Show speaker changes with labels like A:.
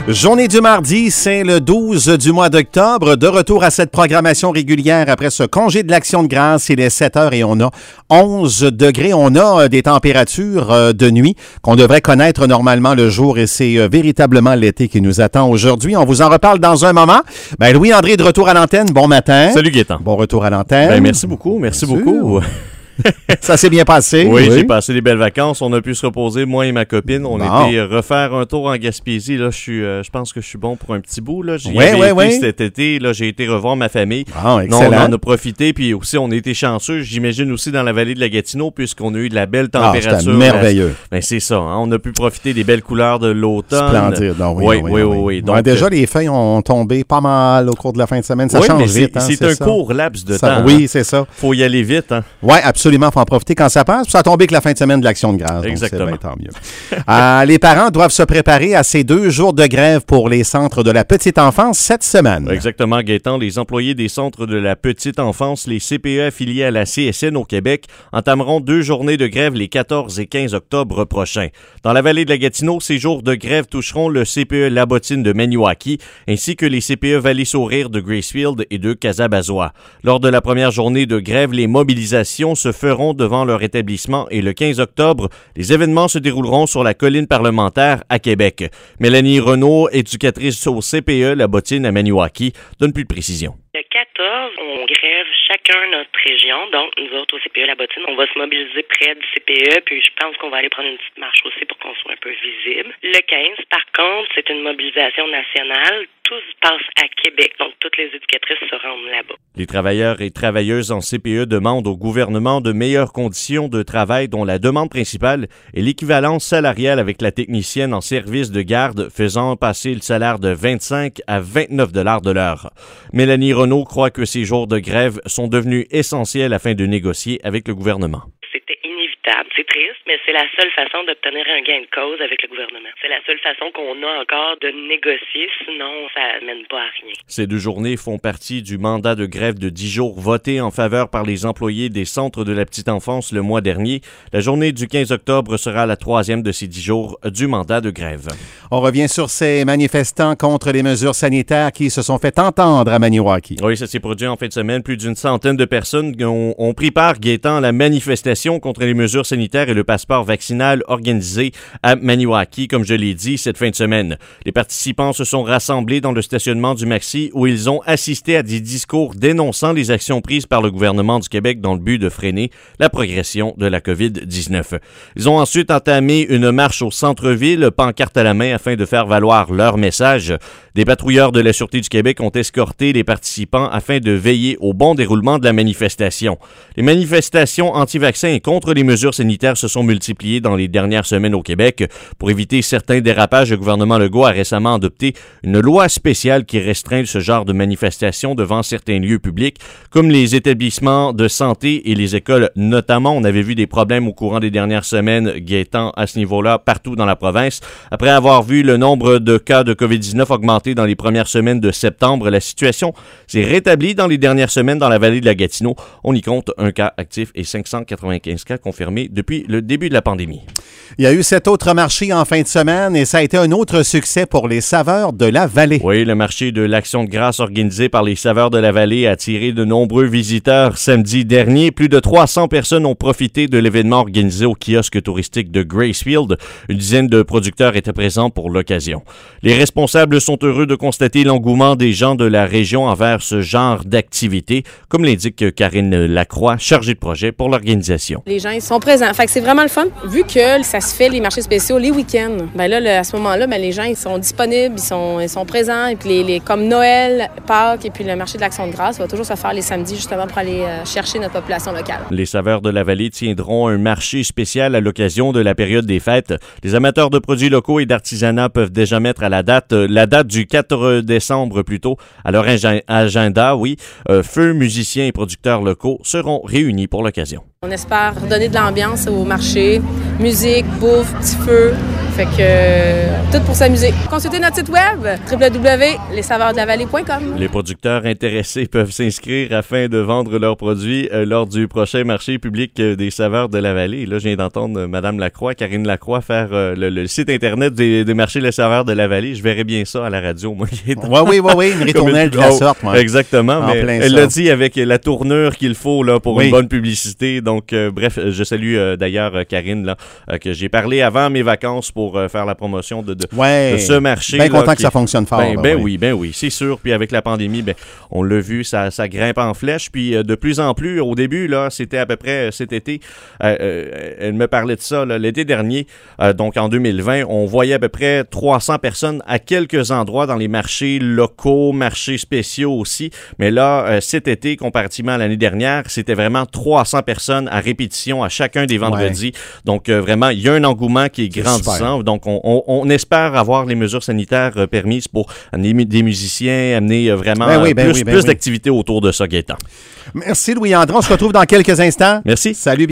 A: Journée du mardi, c'est le 12 du mois d'octobre. De retour à cette programmation régulière après ce congé de l'Action de grâce. Il est 7 heures et on a 11 degrés. On a des températures de nuit qu'on devrait connaître normalement le jour et c'est véritablement l'été qui nous attend aujourd'hui. On vous en reparle dans un moment. Louis-André de retour à l'antenne. Bon matin.
B: Salut Gaétan.
A: Bon retour à l'antenne.
B: Merci beaucoup.
A: Ça s'est bien passé?
B: Oui, j'ai passé des belles vacances. On a pu se reposer, moi et ma copine. On était refaire un tour en Gaspésie. Là, je pense que je suis bon pour un petit bout. Là. J'y avais été cet été. Là, j'ai été revoir ma famille.
A: Excellent.
B: On en a profité. Puis aussi, on a été chanceux. J'imagine aussi dans la vallée de la Gatineau, puisqu'on a eu de la belle température.
A: C'était merveilleux.
B: C'est ça. Hein? On a pu profiter des belles couleurs de l'automne.
A: Splendide.
B: Oui. Donc,
A: déjà, les feuilles ont tombé pas mal au cours de la fin de semaine. Ça change vite.
B: C'est un court laps de temps.
A: Oui, c'est ça.
B: Faut y aller vite. Hein?
A: Oui, absolument. Il faut en profiter quand ça passe. Puis ça a tombé que la fin de semaine de l'Action de grâce.
B: Exactement.
A: Donc c'est bien, tant mieux. Les parents doivent se préparer à ces 2 jours de grève pour les centres de la petite enfance cette semaine.
B: Exactement, Gaétan. Les employés des centres de la petite enfance, les CPE affiliés à la CSN au Québec, entameront 2 journées de grève les 14 et 15 octobre prochains. Dans la vallée de la Gatineau, ces jours de grève toucheront le CPE La Bottine de Maniwaki, ainsi que les CPE Vallée-Sourire de Gracefield et de Casabazois. Lors de la première journée de grève, les mobilisations se feront devant leur établissement et le 15 octobre, les événements se dérouleront sur la colline parlementaire à Québec. Mélanie Renaud, éducatrice au CPE La Bottine à Maniwaki, donne plus de précision.
C: Le 14, on grève chacun notre région. Donc, nous autres, au CPE La Bottine, on va se mobiliser près du CPE, puis je pense qu'on va aller prendre une petite marche aussi pour qu'on soit un peu visible. Le 15, par contre, c'est une mobilisation nationale. Tout se passe à Québec, donc toutes les éducatrices se rendent là-bas.
B: Les travailleurs et travailleuses en CPE demandent au gouvernement de meilleures conditions de travail dont la demande principale est l'équivalence salariale avec la technicienne en service de garde, faisant passer le salaire de 25 à 29 $ de l'heure. Mélanie Renaud croit que ces jours de grève sont devenus essentiels afin de négocier avec le gouvernement.
C: C'était inévitable. C'est triste, mais c'est la seule façon d'obtenir un gain de cause avec le gouvernement. C'est la seule façon qu'on a encore de négocier, sinon ça mène pas à rien.
B: Ces 2 journées font partie du mandat de grève de 10 jours voté en faveur par les employés des centres de la petite enfance le mois dernier. La journée du 15 octobre sera la 3e de ces 10 jours du mandat de grève.
A: On revient sur ces manifestants contre les mesures sanitaires qui se sont fait entendre à Maniwaki.
B: Oui, ça s'est produit en fin de semaine. Plus d'une centaine de personnes ont pris part, Gaétan, à la manifestation contre les mesures sanitaires et le passeport vaccinal organisé à Maniwaki, comme je l'ai dit, cette fin de semaine. Les participants se sont rassemblés dans le stationnement du Maxi où ils ont assisté à des discours dénonçant les actions prises par le gouvernement du Québec dans le but de freiner la progression de la COVID-19. Ils ont ensuite entamé une marche au centre-ville, pancarte à la main, afin de faire valoir leur message. Des patrouilleurs de la Sûreté du Québec ont escorté les participants afin de veiller au bon déroulement de la manifestation. Les manifestations anti-vaccins et contre les mesures sanitaires se sont multipliées dans les dernières semaines au Québec. Pour éviter certains dérapages, le gouvernement Legault a récemment adopté une loi spéciale qui restreint ce genre de manifestations devant certains lieux publics, comme les établissements de santé et les écoles notamment. On avait vu des problèmes au courant des dernières semaines, Gaétan, à ce niveau-là, partout dans la province. Après avoir vu le nombre de cas de COVID-19 augmenter dans les premières semaines de septembre, la situation s'est rétablie dans les dernières semaines dans la vallée de la Gatineau. On y compte 1 cas actif et 595 cas confirmés depuis le début de la pandémie.
A: Il y a eu cet autre marché en fin de semaine et ça a été un autre succès pour les Saveurs de la Vallée.
B: Oui, le marché de l'Action de grâce organisé par les Saveurs de la Vallée a attiré de nombreux visiteurs samedi dernier. Plus de 300 personnes ont profité de l'événement organisé au kiosque touristique de Gracefield. Une dizaine de producteurs étaient présents pour l'occasion. Les responsables sont heureux de constater l'engouement des gens de la région envers ce genre d'activité, comme l'indique Karine Lacroix, chargée de projet pour l'organisation.
D: Les gens, ils sont présents. Fait que c'est vraiment le fun. Vu que ça se fait, les marchés spéciaux, les week-ends, ben là, à ce moment-là, ben les gens, ils sont disponibles, ils sont présents. Et puis comme Noël, Pâques et puis le marché de l'Action de grâce va toujours se faire les samedis, justement, pour aller chercher notre population locale.
B: Les Saveurs de la Vallée tiendront un marché spécial à l'occasion de la période des fêtes. Les amateurs de produits locaux et d'artisanat peuvent déjà mettre à la date du 4 décembre plutôt, à leur agenda, oui. Feu, musiciens et producteurs locaux seront réunis pour l'occasion.
D: On espère donner de l'ambiance au marché, musique, bouffe, petit feu. Fait que tout pour s'amuser. Consultez notre site web www.lessaveursdelavallée.com.
B: Les producteurs intéressés peuvent s'inscrire afin de vendre leurs produits lors du prochain marché public des saveurs de la vallée. Là, je viens d'entendre Mme Lacroix, Karine Lacroix, faire le site internet des marchés Les Saveurs de la vallée. Je verrais bien ça à la radio, moi.
A: Oui, une ritournelle de la sorte, moi.
B: Exactement, mais elle l'a dit avec la tournure qu'il faut là, pour une bonne publicité. Donc, bref, je salue d'ailleurs Karine, là, que j'ai parlé avant mes vacances pour faire la promotion de ce marché.
A: Bien content que ça fonctionne fort.
B: Oui, c'est sûr. Puis avec la pandémie, on l'a vu, ça grimpe en flèche. Puis de plus en plus, au début, là, c'était à peu près cet été, elle me parlait de ça, là, l'été dernier, donc en 2020, on voyait à peu près 300 personnes à quelques endroits dans les marchés locaux, marchés spéciaux aussi. Mais là, cet été, comparativement à l'année dernière, c'était vraiment 300 personnes à répétition à chacun des vendredis. Donc vraiment, il y a un engouement qui est grandissant. Super. Donc on espère avoir les mesures sanitaires permises pour amener des musiciens, amener vraiment plus d'activités autour de ça, Gaétan.
A: Merci Louis-André. On se retrouve dans quelques instants.
B: Merci.
A: Salut.